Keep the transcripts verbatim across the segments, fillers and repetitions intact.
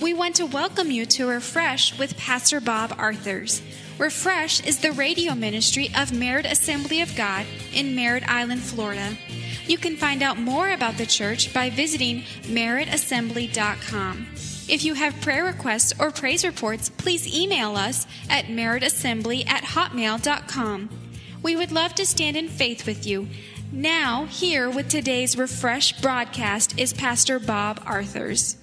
We want to welcome you to Refresh with Pastor Bob Arthurs. Refresh is the radio ministry of Merritt Assembly of God in Merritt Island, Florida. You can find out more about the church by visiting merritt assembly dot com. If you have prayer requests or praise reports, please email us at merritt assembly at hotmail dot com. We would love to stand in faith with you. Now, here with today's Refresh broadcast is Pastor Bob Arthurs.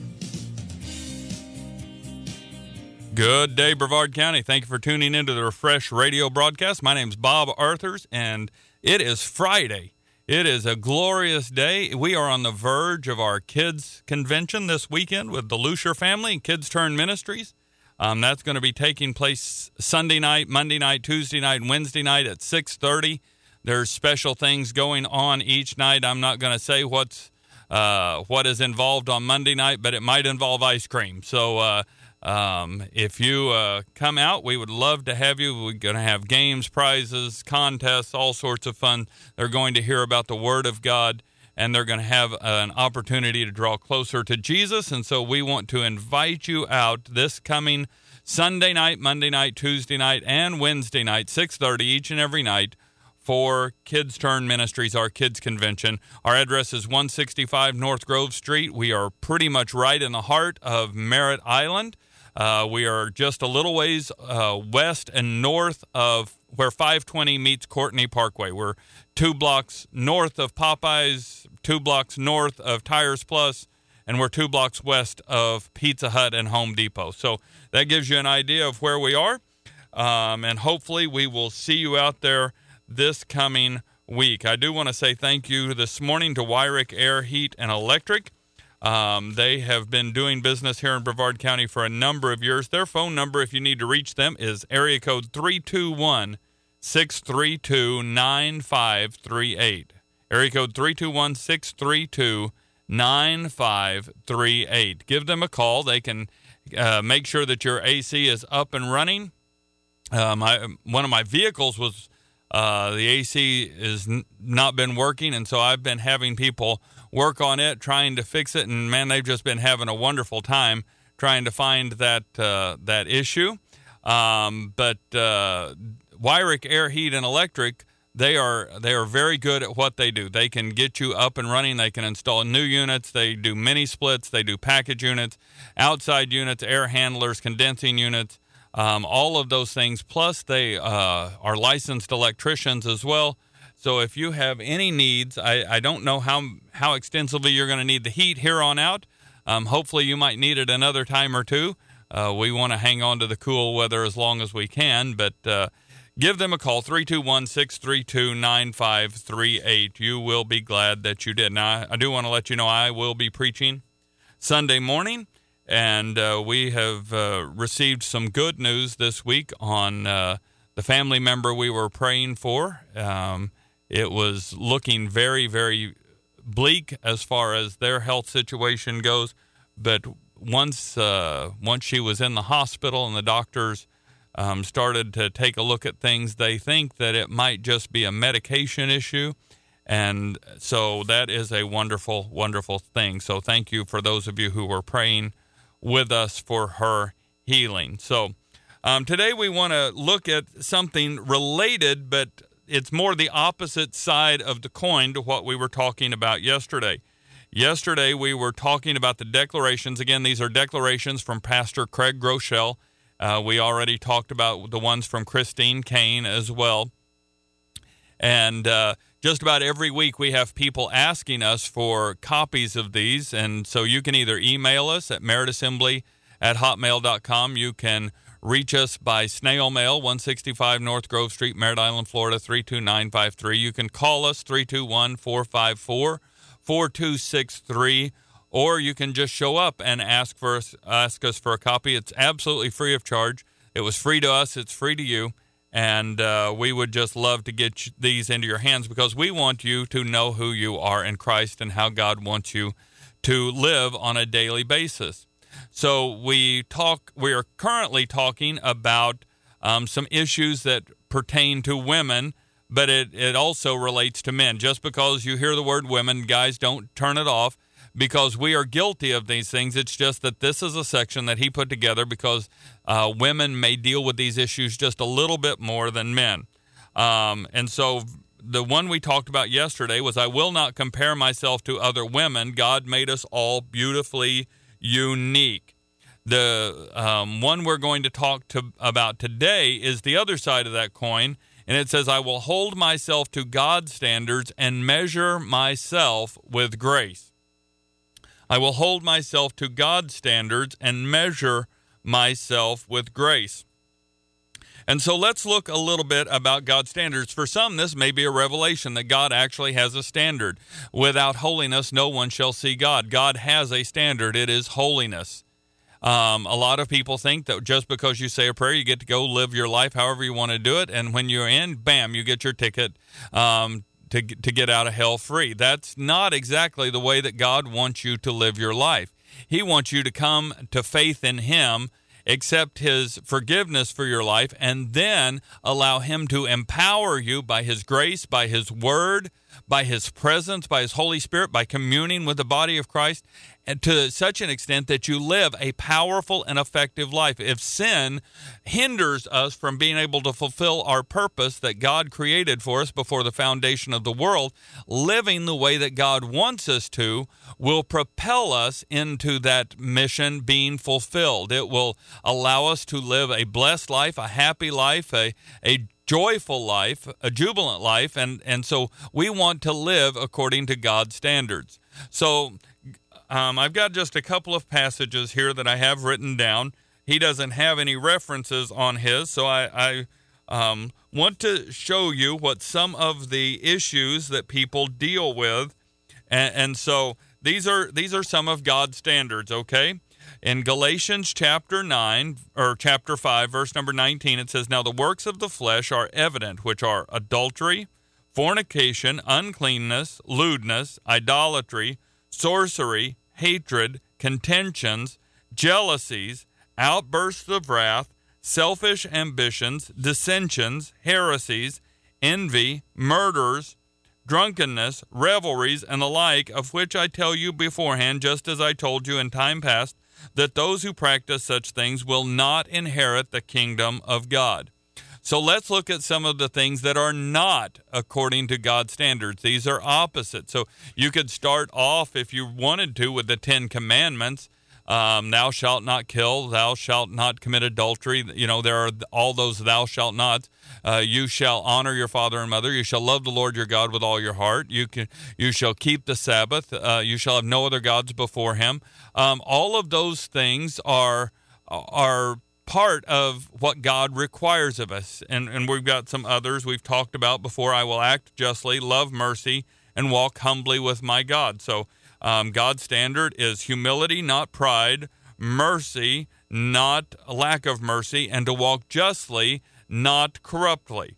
Good day, Brevard County. Thank you for tuning into the Refresh radio broadcast. My name is Bob Arthurs, and it is Friday. It is a glorious day. We are on the verge of our kids' convention this weekend with the Lucier family and Kids Turn Ministries. Um, that's going to be taking place Sunday night, Monday night, Tuesday night, and Wednesday night at six thirty. There's special things going on each night. I'm not going to say what's uh, what is involved on Monday night, but it might involve ice cream. So uh, um, if you uh, come out, we would love to have you. We're going to have games, prizes, contests, all sorts of fun. They're going to hear about the Word of God, and they're going to have an opportunity to draw closer to Jesus. And so we want to invite you out this coming Sunday night, Monday night, Tuesday night, and Wednesday night, six thirty each and every night, for Kids Turn Ministries, our kids convention. Our address is one sixty-five North Grove Street. We are pretty much right in the heart of Merritt Island. Uh, we are just a little ways uh, west and north of where five twenty meets Courtney Parkway. We're two blocks north of Popeyes, two blocks north of Tires Plus, and we're two blocks west of Pizza Hut and Home Depot. So that gives you an idea of where we are, um, and hopefully we will see you out there this coming week. I do want to say thank you this morning to Wyrick Air, Heat, and Electric. Um, they have been doing business here in Brevard County for a number of years. Their phone number, if you need to reach them, is area code three two one, six three two, nine five three eight. Area code three two one, six three two, nine five three eight. Give them a call. They can uh, make sure that your A C is up and running. Um, I, one of my vehicles was Uh, the A C has n- not been working, and so I've been having people work on it, trying to fix it, and man, they've just been having a wonderful time trying to find that uh, that issue. Um, but uh, Wyrick Air, Heat, and Electric, they are they are very good at what they do. They can get you up and running. They can install new units. They do mini splits. They do package units, outside units, air handlers, condensing units. Um, all of those things, plus they uh, are licensed electricians as well. So if you have any needs, I, I don't know how how extensively you're going to need the heat here on out. Um, hopefully you might need it another time or two. Uh, we want to hang on to the cool weather as long as we can, but uh, give them a call, three two one, six three two, nine five three eight. You will be glad that you did. Now, I, I do want to let you know I will be preaching Sunday morning. And uh, we have uh, received some good news this week on uh, the family member we were praying for. Um, it was looking very, very bleak as far as their health situation goes. But once uh, once she was in the hospital and the doctors um, started to take a look at things, they think that it might just be a medication issue. And so that is a wonderful, wonderful thing. So thank you for those of you who were praying with us for her healing. So um, today we want to look at something related, but it's more the opposite side of the coin to what we were talking about yesterday. Yesterday we were talking about the declarations. Again, these are declarations from Pastor Craig Groeschel. Uh, we already talked about the ones from Christine Kane as well. And uh, just about every week we have people asking us for copies of these, and so you can either email us at merritt assembly at hotmail dot com. You can reach us by snail mail, one sixty-five North Grove Street, Merritt Island, Florida, three two nine five three. You can call us, three two one, four five four, four two six three, or you can just show up and ask for us, ask us for a copy. It's absolutely free of charge. It was free to us. It's free to you. And uh, we would just love to get these into your hands because we want you to know who you are in Christ and how God wants you to live on a daily basis. So we talk. We are currently talking about um, some issues that pertain to women, but it, it also relates to men. Just because you hear the word women, guys, don't turn it off, because we are guilty of these things. It's just that this is a section that he put together because uh, women may deal with these issues just a little bit more than men. Um, and so the one we talked about yesterday was, I will not compare myself to other women. God made us all beautifully unique. The um, one we're going to talk to about today is the other side of that coin, and it says, I will hold myself to God's standards and measure myself with grace. I will hold myself to God's standards and measure myself with grace. And so let's look a little bit about God's standards. For some, this may be a revelation that God actually has a standard. Without holiness, no one shall see God. God has a standard. It is holiness. Um, a lot of people think that just because you say a prayer, you get to go live your life however you want to do it. And when you're in, bam, you get your ticket um, to, to get out of hell free. That's not exactly the way that God wants you to live your life. He wants you to come to faith in Him, accept His forgiveness for your life, and then allow Him to empower you by His grace, by His Word, by His presence, by His Holy Spirit, by communing with the body of Christ, and to such an extent that you live a powerful and effective life. If sin hinders us from being able to fulfill our purpose that God created for us before the foundation of the world, living the way that God wants us to will propel us into that mission being fulfilled. It will allow us to live a blessed life, a happy life, a, a joyful life, a jubilant life, and, and so we want to live according to God's standards. So um, I've got just a couple of passages here that I have written down. He doesn't have any references on his, so I, I um, want to show you what some of the issues that people deal with, and, and so these are these are some of God's standards, okay? In Galatians chapter nine, or chapter five, verse number nineteen, it says, Now the works of the flesh are evident, which are adultery, fornication, uncleanness, lewdness, idolatry, sorcery, hatred, contentions, jealousies, outbursts of wrath, selfish ambitions, dissensions, heresies, envy, murders, drunkenness, revelries, and the like, of which I tell you beforehand, just as I told you in time past, that those who practice such things will not inherit the kingdom of God. So let's look at some of the things that are not according to God's standards. These are opposite. So you could start off, if you wanted to, with the Ten Commandments. Um, thou shalt not kill, thou shalt not commit adultery. You know, there are all those thou shalt nots. Uh, you shall honor your father and mother. You shall love the Lord your God with all your heart. You can, you shall keep the Sabbath. Uh, you shall have no other gods before Him. Um, all of those things are are part of what God requires of us. And, and we've got some others we've talked about before. I will act justly, love mercy, and walk humbly with my God. So um, God's standard is humility, not pride, mercy, not a lack of mercy, and to walk justly, not corruptly.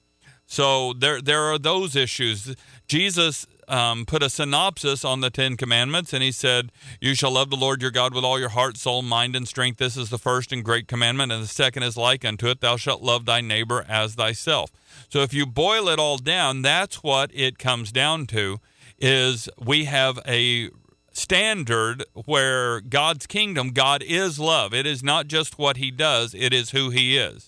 So there there are those issues. Jesus um, put a synopsis on the Ten Commandments, and He said, You shall love the Lord your God with all your heart, soul, mind, and strength. This is the first and great commandment, and the second is like unto it. Thou shalt love thy neighbor as thyself. So if you boil it all down, that's what it comes down to, is we have a standard where God's kingdom, God is love. It is not just what He does, it is who He is.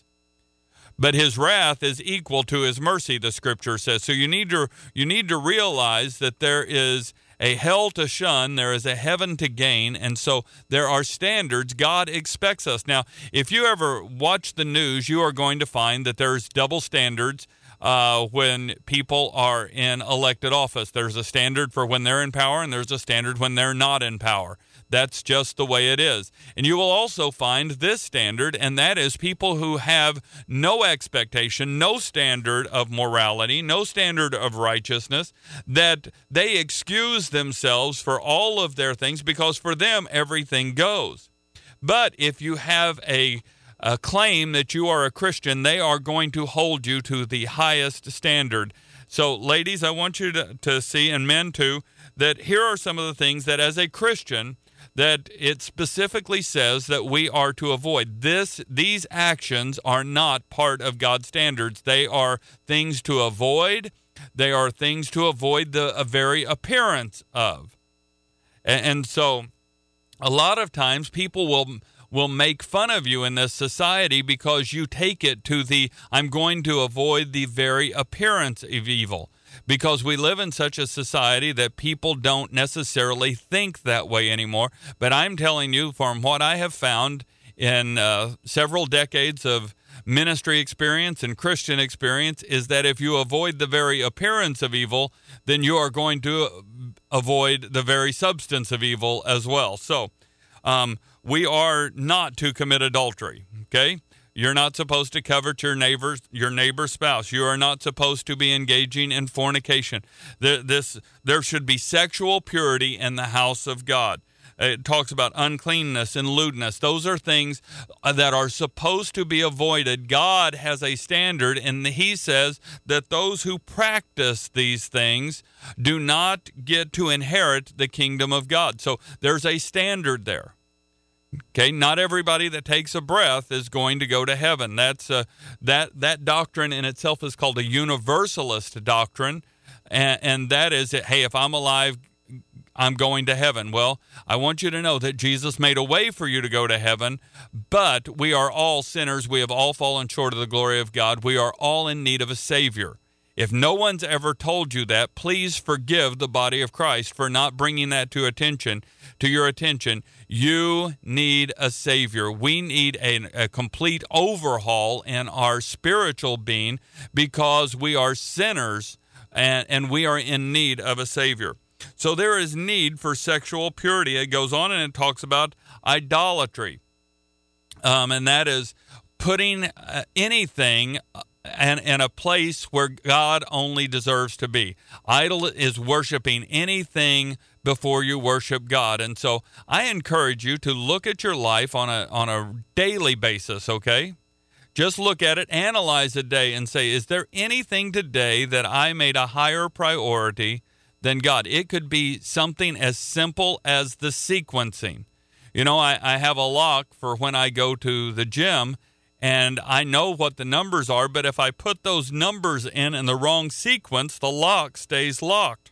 But His wrath is equal to His mercy, the Scripture says. So you need to you need to realize that there is a hell to shun, there is a heaven to gain, and so there are standards God expects us. Now, if you ever watch the news, you are going to find that there's double standards uh, when people are in elected office. There's a standard for when they're in power, and there's a standard when they're not in power. That's just the way it is. And you will also find this standard, and that is people who have no expectation, no standard of morality, no standard of righteousness, that they excuse themselves for all of their things because for them everything goes. But if you have a, a claim that you are a Christian, they are going to hold you to the highest standard. So, ladies, I want you to, to see, and men too, that here are some of the things that as a Christian, that it specifically says that we are to avoid. This, these actions are not part of God's standards. They are things to avoid. They are things to avoid the very appearance of. And, and so a lot of times people will will make fun of you in this society because you take it to the, I'm going to avoid the very appearance of evil. Because we live in such a society that people don't necessarily think that way anymore. But I'm telling you, from what I have found in uh, several decades of ministry experience and Christian experience, is that if you avoid the very appearance of evil, then you are going to avoid the very substance of evil as well. So um, we are not to commit adultery, okay? You're not supposed to covet your neighbor's your neighbor's spouse. You are not supposed to be engaging in fornication. There, this there should be sexual purity in the house of God. It talks about uncleanness and lewdness. Those are things that are supposed to be avoided. God has a standard, and he says that those who practice these things do not get to inherit the kingdom of God. So there's a standard there. Okay, not everybody that takes a breath is going to go to heaven. That's uh, that that doctrine in itself is called a universalist doctrine, and, and that is that, hey, if I'm alive, I'm going to heaven. Well, I want you to know that Jesus made a way for you to go to heaven, but we are all sinners. We have all fallen short of the glory of God. We are all in need of a Savior. If no one's ever told you that, please forgive the body of Christ for not bringing that to attention, to your attention. You need a Savior. We need a, a complete overhaul in our spiritual being because we are sinners and, and we are in need of a Savior. So there is need for sexual purity. It goes on and it talks about idolatry. Um, and that is putting uh, anything and in a place where God only deserves to be. Idol is worshiping anything before you worship God. And so I encourage you to look at your life on a on a daily basis, okay? Just look at it, analyze a day, and say, is there anything today that I made a higher priority than God? It could be something as simple as the sequencing. You know, I, I have a lock for when I go to the gym, and I know what the numbers are, but if I put those numbers in in the wrong sequence, the lock stays locked.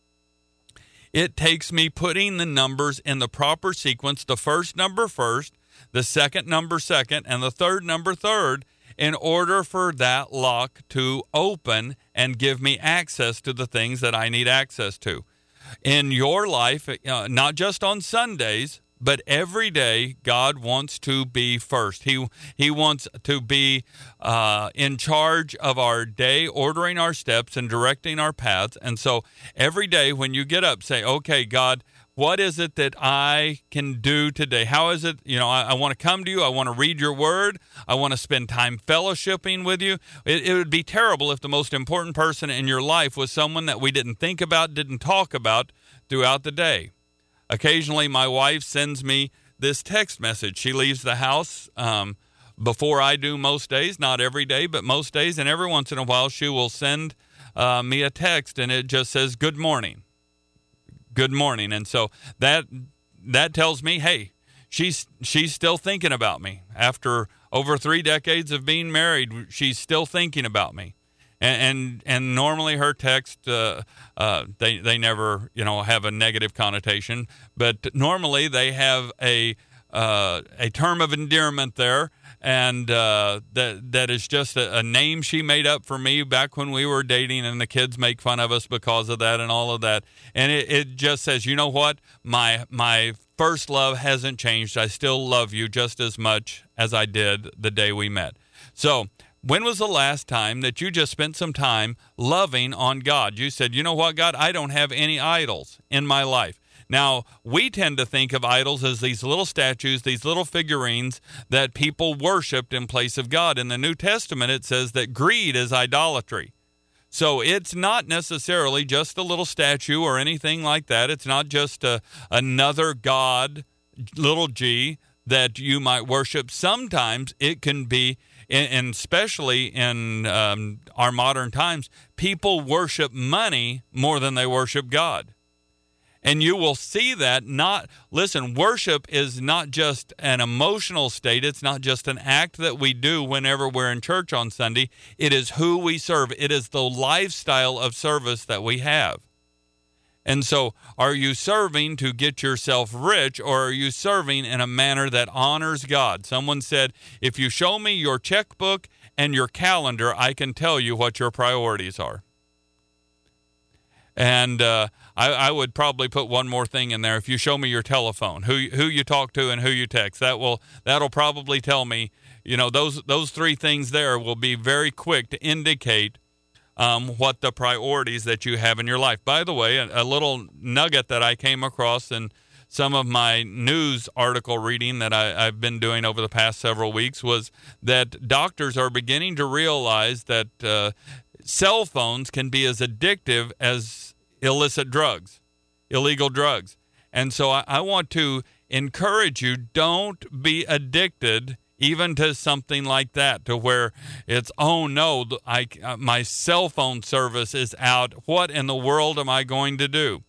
It takes me putting the numbers in the proper sequence, the first number first, the second number second, and the third number third, in order for that lock to open and give me access to the things that I need access to. In your life, uh, not just on Sundays, but every day, God wants to be first. He he wants to be uh, in charge of our day, ordering our steps and directing our paths. And so every day when you get up, say, okay, God, what is it that I can do today? How is it, you know, I, I want to come to you. I want to read your word. I want to spend time fellowshipping with you. It, it would be terrible if the most important person in your life was someone that we didn't think about, didn't talk about throughout the day. Occasionally, my wife sends me this text message. She leaves the house um, before I do most days, not every day, but most days. And every once in a while, she will send uh, me a text, and it just says, good morning. Good morning. And so that that tells me, hey, she's she's still thinking about me. After over three decades of being married, she's still thinking about me. And and, and normally her text, uh, uh, they they never you know have a negative connotation, but normally they have a uh, a term of endearment there, and uh, that that is just a, a name she made up for me back when we were dating, and the kids make fun of us because of that and all of that. And it, it just says, you know what, my my first love hasn't changed. I still love you just as much as I did the day we met. So when was the last time that you just spent some time loving on God? You said, you know what, God, I don't have any idols in my life. Now, we tend to think of idols as these little statues, these little figurines that people worshiped in place of God. In the New Testament, it says that greed is idolatry. So it's not necessarily just a little statue or anything like that. It's not just a, another god, little g, that you might worship. Sometimes it can be, and especially in um, our modern times, people worship money more than they worship God. And you will see that not, listen, worship is not just an emotional state. It's not just an act that we do whenever we're in church on Sunday. It is who we serve. It is the lifestyle of service that we have. And so are you serving to get yourself rich, or are you serving in a manner that honors God? Someone said, if you show me your checkbook and your calendar, I can tell you what your priorities are. And uh, I, I would probably put one more thing in there. If you show me your telephone, who who you talk to and who you text, that will that'll probably tell me. You know, those those three things there will be very quick to indicate um, what the priorities that you have in your life. By the way, a, a little nugget that I came across in some of my news article reading that I, I've been doing over the past several weeks was that doctors are beginning to realize that uh, cell phones can be as addictive as illicit drugs, illegal drugs. And so I, I want to encourage you, don't be addicted even to something like that, to where it's, oh no, I, my cell phone service is out. What in the world am I going to do?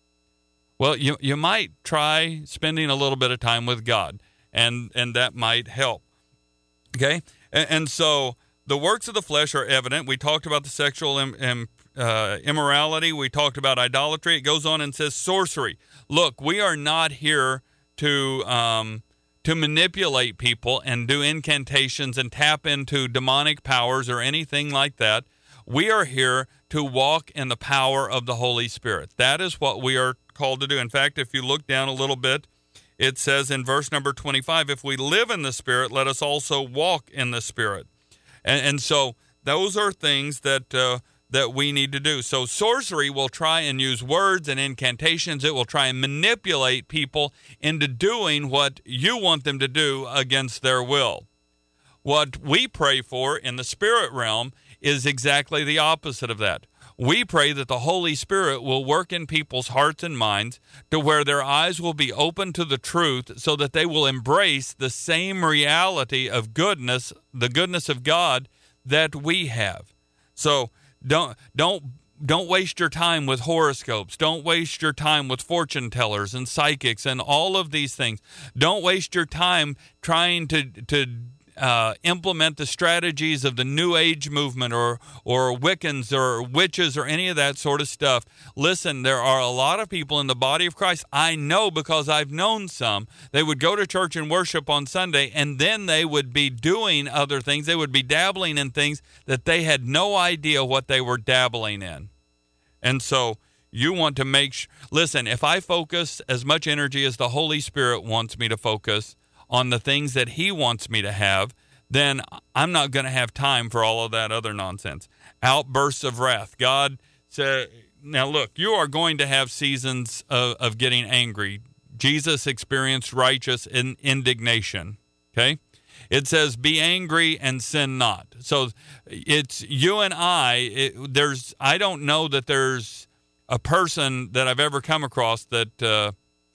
Well, you you might try spending a little bit of time with God, and, and that might help. Okay? And, and so the works of the flesh are evident. We talked about the sexual im, im, uh, immorality. We talked about idolatry. It goes on and says sorcery. Look, we are not here to um, to manipulate people and do incantations and tap into demonic powers or anything like that. We are here to walk in the power of the Holy Spirit. That is what we are called to do. In fact, if you look down a little bit, it says in verse number twenty-five, if we live in the Spirit, let us also walk in the Spirit. And, and so those are things that uh, that we need to do. So sorcery will try and use words and incantations. It will try and manipulate people into doing what you want them to do against their will. What we pray for in the spirit realm is exactly the opposite of that. We pray that the Holy Spirit will work in people's hearts and minds to where their eyes will be open to the truth so that they will embrace the same reality of goodness, the goodness of God that we have. So don't don't don't waste your time with horoscopes. Don't waste your time with fortune tellers and psychics and all of these things. Don't waste your time trying to to Uh, implement the strategies of the New Age movement or or Wiccans or witches or any of that sort of stuff. Listen, there are a lot of people in the body of Christ. I know because I've known some. They would go to church and worship on Sunday, and then they would be doing other things. They would be dabbling in things that they had no idea what they were dabbling in. And so you want to make sure, listen, if I focus as much energy as the Holy Spirit wants me to focus on the things that he wants me to have, then I'm not going to have time for all of that other nonsense. Outbursts of wrath. God said, now look, you are going to have seasons of, of getting angry. Jesus experienced righteous in, indignation. Okay? It says, be angry and sin not. So it's you and I, it, there's, I don't know that there's a person that I've ever come across that, uh,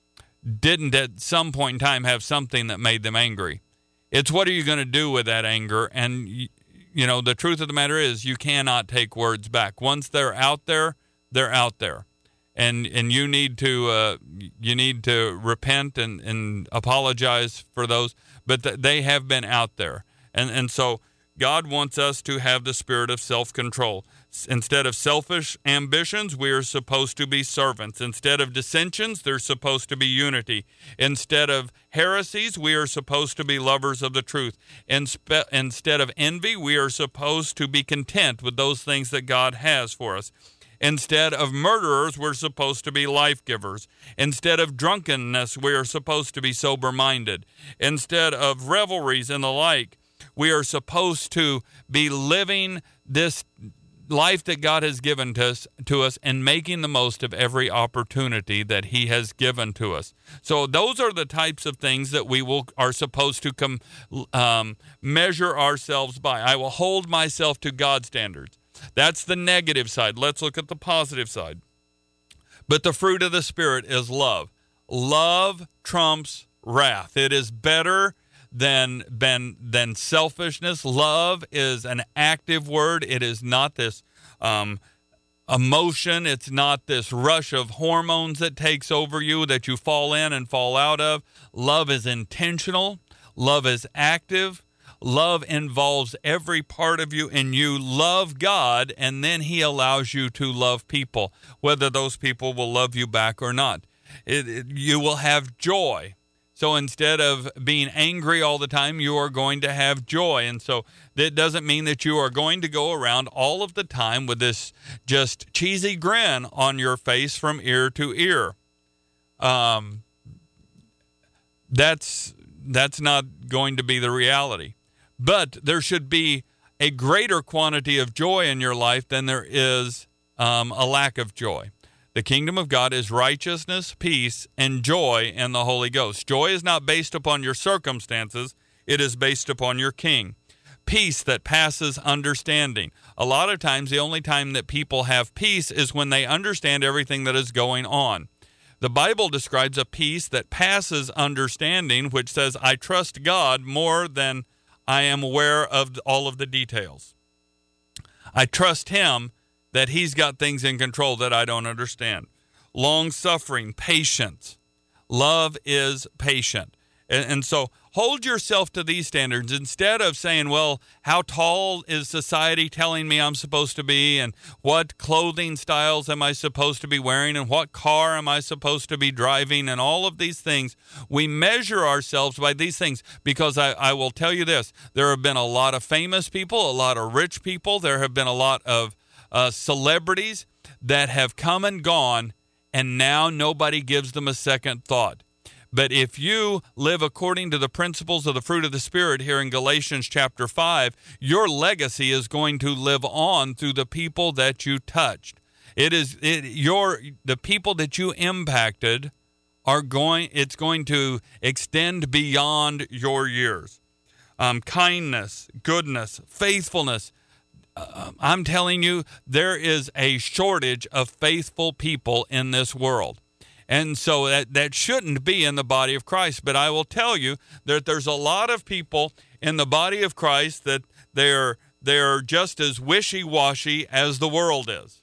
didn't at some point in time have something that made them angry. It's what are you going to do with that anger? And, you know, the truth of the matter is you cannot take words back. Once they're out there, they're out there. And and you need to uh, you need to repent and, and apologize for those. But th- they have been out there. And, and so God wants us to have the spirit of self-control. Instead of selfish ambitions, we are supposed to be servants. Instead of dissensions, there's supposed to be unity. Instead of heresies, we are supposed to be lovers of the truth. Inspe- instead of envy, we are supposed to be content with those things that God has for us. Instead of murderers, we're supposed to be life givers. Instead of drunkenness, we are supposed to be sober-minded. Instead of revelries and the like, we are supposed to be living this life that God has given to us, to us and making the most of every opportunity that he has given to us. So those are the types of things that we will are supposed to come um, measure ourselves by. I will hold myself to God's standards. That's the negative side. Let's look at the positive side. But the fruit of the Spirit is love. Love trumps wrath. It is better than, than, than selfishness. Love is an active word. It is not this um, emotion. It's not this rush of hormones that takes over you that you fall in and fall out of. Love is intentional. Love is active. Love involves every part of you, and you love God, and then he allows you to love people, whether those people will love you back or not. It, it, you will have joy. So instead of being angry all the time, you are going to have joy. And so that doesn't mean that you are going to go around all of the time with this just cheesy grin on your face from ear to ear. Um, that's that's not going to be the reality. But there should be a greater quantity of joy in your life than there is um, a lack of joy. The kingdom of God is righteousness, peace, and joy in the Holy Ghost. Joy is not based upon your circumstances. It is based upon your King. Peace that passes understanding. A lot of times, the only time that people have peace is when they understand everything that is going on. The Bible describes a peace that passes understanding, which says, I trust God more than I am aware of all of the details. I trust him that he's got things in control that I don't understand. Long-suffering, patience. Love is patient. And, and so hold yourself to these standards instead of saying, well, how tall is society telling me I'm supposed to be, and what clothing styles am I supposed to be wearing, and what car am I supposed to be driving, and all of these things. We measure ourselves by these things because I, I will tell you this. There have been a lot of famous people, a lot of rich people. There have been a lot of Uh, celebrities that have come and gone, and now nobody gives them a second thought. But if you live according to the principles of the fruit of the Spirit here in Galatians chapter five, your legacy is going to live on through the people that you touched. It is it, your the people that you impacted are going. It's going to extend beyond your years. Um, kindness, goodness, faithfulness. Uh, I'm telling you, there is a shortage of faithful people in this world. And so that, that shouldn't be in the body of Christ. But I will tell you that there's a lot of people in the body of Christ that they're, they're just as wishy-washy as the world is.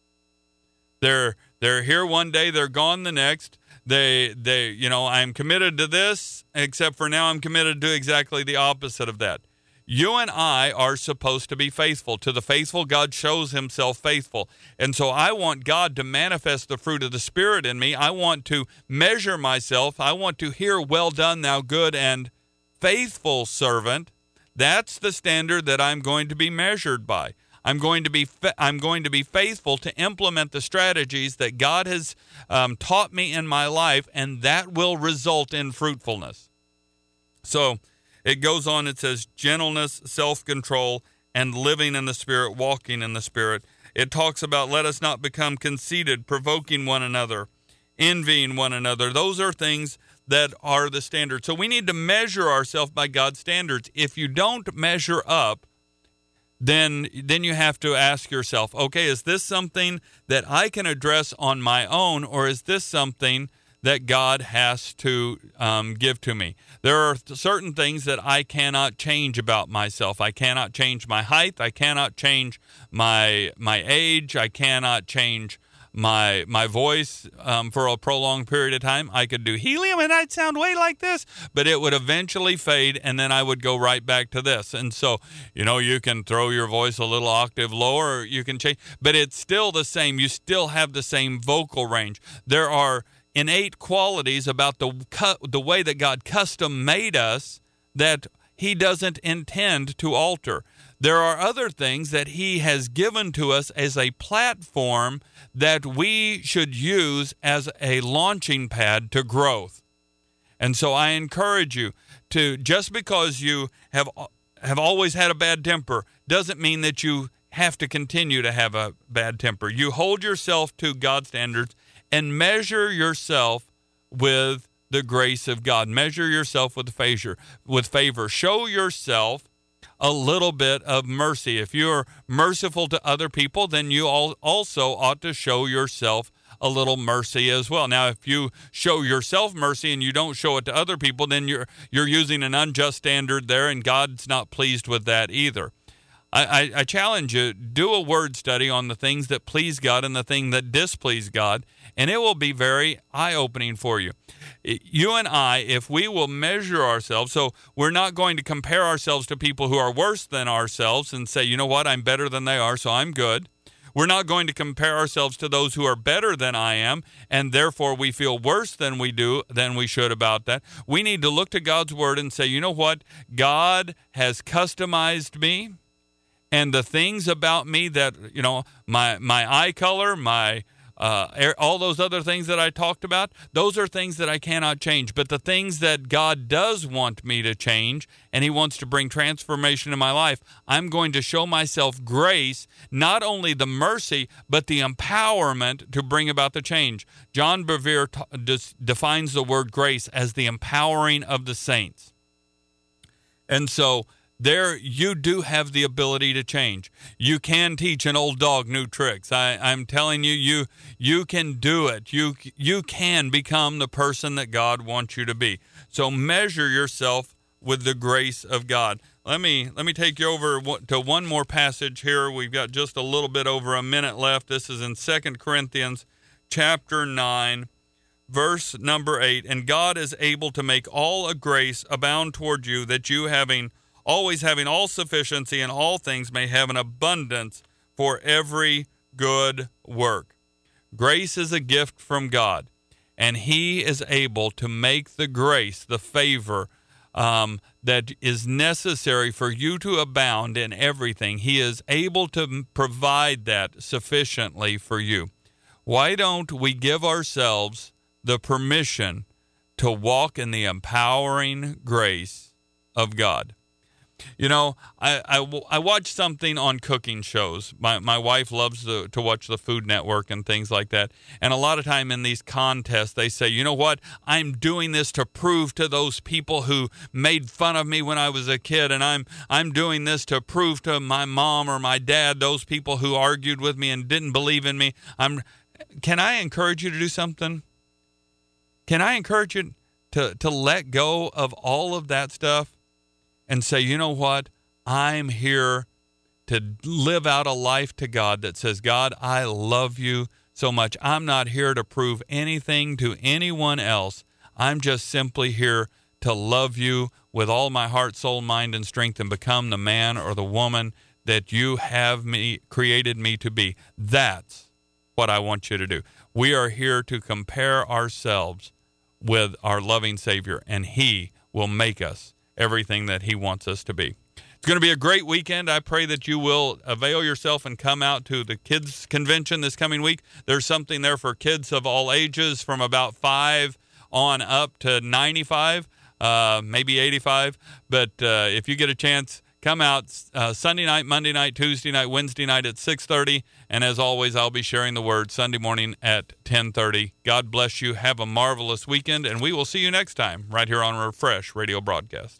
They're, they're here one day, they're gone the next. They, they, you know, I'm committed to this, except for now I'm committed to exactly the opposite of that. You and I are supposed to be faithful. To the faithful, God shows himself faithful. And so I want God to manifest the fruit of the Spirit in me. I want to measure myself. I want to hear, well done, thou good and faithful servant. That's the standard that I'm going to be measured by. I'm going to be fa- I'm going to be faithful to implement the strategies that God has um, taught me in my life, and that will result in fruitfulness. So it goes on, it says gentleness, self-control, and living in the Spirit, walking in the Spirit. It talks about let us not become conceited, provoking one another, envying one another. Those are things that are the standards. So we need to measure ourselves by God's standards. If you don't measure up, then then you have to ask yourself, okay, is this something that I can address on my own, or is this something that God has to um, give to me? There are certain things that I cannot change about myself. I cannot change my height. I cannot change my my age. I cannot change my my voice um, for a prolonged period of time. I could do helium and I'd sound way like this, but it would eventually fade, and then I would go right back to this. And so, you know, you can throw your voice a little octave lower, or you can change, but it's still the same. You still have the same vocal range. There are innate qualities about the the way that God custom made us that he doesn't intend to alter. There are other things that he has given to us as a platform that we should use as a launching pad to growth. And so I encourage you to, just because you have have always had a bad temper doesn't mean that you have to continue to have a bad temper. You hold yourself to God's standards and measure yourself with the grace of God. Measure yourself with favor. With favor. Show yourself a little bit of mercy. If you're merciful to other people, then you all also ought to show yourself a little mercy as well. Now, if you show yourself mercy and you don't show it to other people, then you're you're using an unjust standard there, and God's not pleased with that either. I, I, I challenge you, do a word study on the things that please God and the thing that displease God, and it will be very eye-opening for you. You and I, if we will measure ourselves, so we're not going to compare ourselves to people who are worse than ourselves and say, you know what, I'm better than they are, so I'm good. We're not going to compare ourselves to those who are better than I am, and therefore we feel worse than we do, than we should about that. We need to look to God's word and say, you know what, God has customized me, and the things about me that, you know, my my eye color, my uh, all those other things that I talked about, those are things that I cannot change. But the things that God does want me to change, and he wants to bring transformation in my life, I'm going to show myself grace, not only the mercy, but the empowerment to bring about the change. John Bevere t- des- defines the word grace as the empowering of the saints. And so there you do have the ability to change. You can teach an old dog new tricks. I, I'm telling you, you you can do it. You you can become the person that God wants you to be. So measure yourself with the grace of God. Let me let me take you over to one more passage here. We've got just a little bit over a minute left. This is in Second Corinthians chapter nine, verse number eight. And God is able to make all a grace abound toward you, that you having always having all sufficiency in all things may have an abundance for every good work. Grace is a gift from God, and he is able to make the grace, the favor um, that is necessary for you to abound in everything. He is able to provide that sufficiently for you. Why don't we give ourselves the permission to walk in the empowering grace of God? You know, I, I, I watch something on cooking shows. My my wife loves the, to watch the Food Network and things like that. And a lot of time in these contests, they say, you know what, I'm doing this to prove to those people who made fun of me when I was a kid. And I'm I'm doing this to prove to my mom or my dad, those people who argued with me and didn't believe in me. I'm. Can I encourage you to do something? Can I encourage you to, to let go of all of that stuff and say, you know what, I'm here to live out a life to God that says, God, I love you so much. I'm not here to prove anything to anyone else. I'm just simply here to love you with all my heart, soul, mind, and strength, and become the man or the woman that you have me created me to be. That's what I want you to do. We are here to compare ourselves with our loving Savior, and he will make us everything that he wants us to be. It's going to be a great weekend. I pray that you will avail yourself and come out to the kids convention this coming week. There's something there for kids of all ages from about five on up to ninety-five, uh, maybe eighty-five. But uh, if you get a chance, come out uh, Sunday night, Monday night, Tuesday night, Wednesday night at six thirty. And as always, I'll be sharing the word Sunday morning at ten thirty. God bless you. Have a marvelous weekend, and we will see you next time right here on Refresh Radio Broadcast.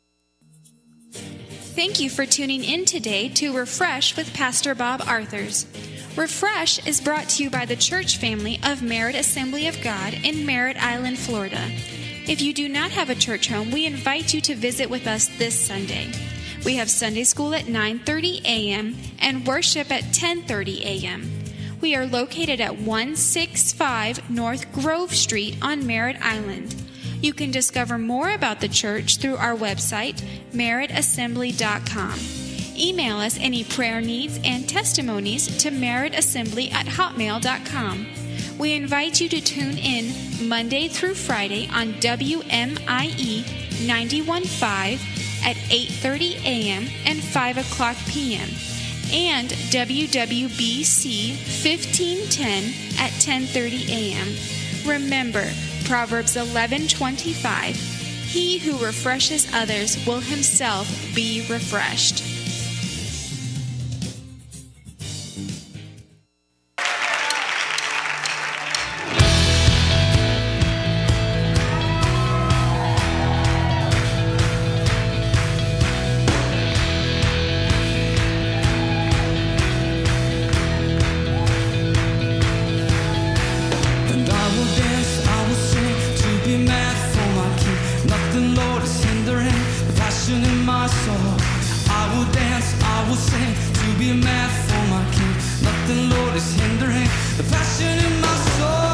Thank you for tuning in today to Refresh with Pastor Bob Arthurs. Refresh is brought to you by the church family of Merritt Assembly of God in Merritt Island, Florida. If you do not have a church home, we invite you to visit with us this Sunday. We have Sunday school at nine thirty a.m. and worship at ten thirty a.m. We are located at one sixty-five North Grove Street on Merritt Island. You can discover more about the church through our website, merritt assembly dot com. Email us any prayer needs and testimonies to merritt assembly at hotmail dot com. We invite you to tune in Monday through Friday on W M I E ninety-one point five at eight thirty a.m. and five o'clock p.m. and W W B C fifteen ten at ten thirty a.m. Remember, Proverbs eleven twenty-five, he who refreshes others will himself be refreshed. Nothing, Lord, is hindering the passion in my soul. I will dance, I will sing, to be a man for my king. Nothing, Lord, is hindering the passion in my soul.